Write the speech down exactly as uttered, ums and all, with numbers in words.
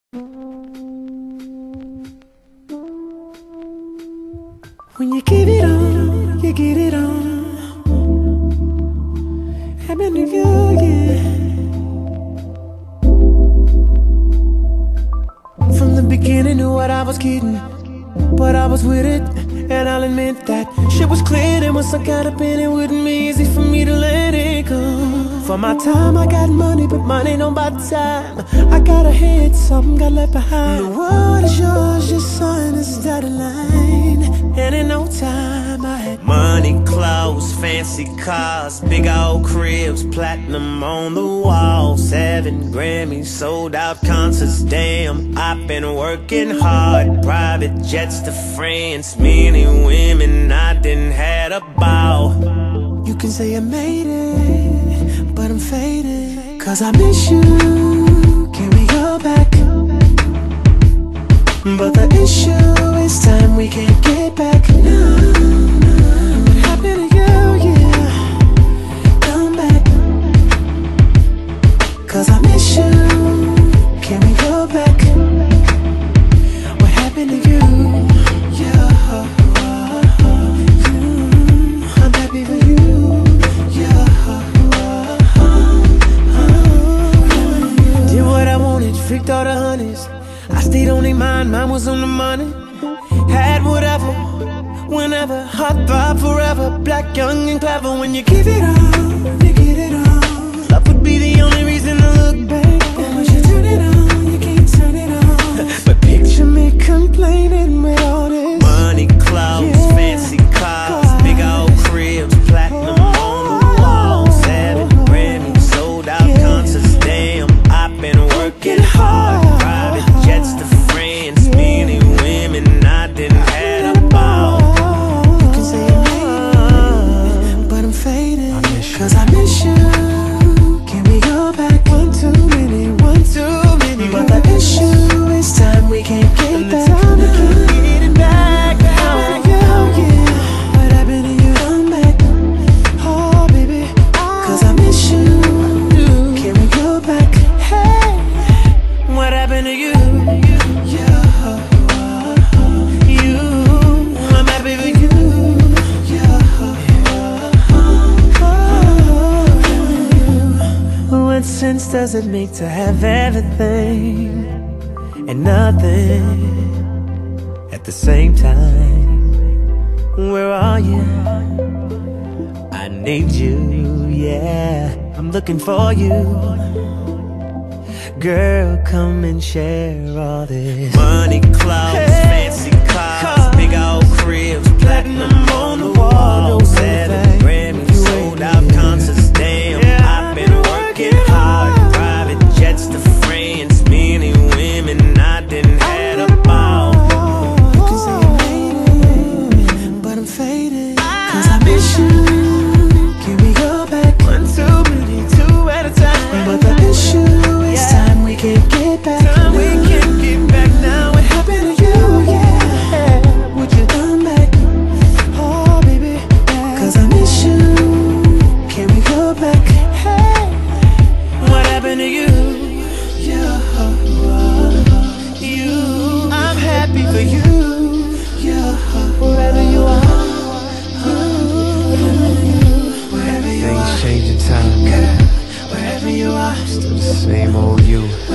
When you give it on, you get it on. Happen to you, yeah. From the beginning, knew what I was getting, but I was with it, and I'll admit that shit was clear. And once I got up in it, wouldn't be easy for me to let it go. For my time, I got money, but money don't buy time. I got a head, something got left behind. The world is yours, just sign this dotted line. And in no time, I had money, clothes, fancy cars, big old cribs, platinum on the wall, seven Grammys, sold out concerts. Damn, I've been working hard. Private jets to France, many women, I didn't had a ball. You can say I made it, but I'm faded, cause I miss you. Can we go back? But the issue is time, we can't get back. No, no. What happened to you, yeah? Come back, cause I miss you. Can we go back? What happened to you? Yeah, you, I'm happy for you. Yeah, did what I wanted, freaked all the honeys. I stayed on their mind, mine was on the money. Had whatever, whenever, hot thought forever. Black, young and clever. When you give it all, you get it all. Love would be the only reason to look back. And once you turn it on, you can't turn it off. But picture me complaining with all this money, clothes, yeah, fancy cars, God, big old cribs, platinum oh, on the wall, seven Grammys, sold out yeah, concerts. Damn, I've been working hard. Private jets to France, many women, I didn't had a ball. You can say I made it, but I'm faded, I miss you. Cause I miss you. Can we go back? One too many, one too many. But the issue is time, we can't get back. Time we can't get it back. How you, yeah. What happened to you? Come back, oh baby, cause I miss you. Can we go back? Hey, what happened to you? Yeah, you, I'm happy for you. What sense does it make to have everything and nothing at the same time? Where are you? I need you, yeah. I'm looking for you. Girl, come and share all this money, clothes, hey, fancy cars, car, big old cribs, platinum on the wall, seven Grammys, sold out concerts. Damn, yeah, I've been working hard. Private jets to France, many women, I didn't had a ball. You can say I made it, but I'm faded, cause I miss you. Can we go back? One, two, many, two at a time. But the issue is time, we can't get back. Time we can't get back now. What happened to you? Yeah, would you come back? Oh baby, cause I miss you. Can we go back? Hey, what happened to you? Yeah, you, I'm happy for you. Yeah, wherever you are, wherever you are. Things change in time, girl, wherever you are. Still the same old you.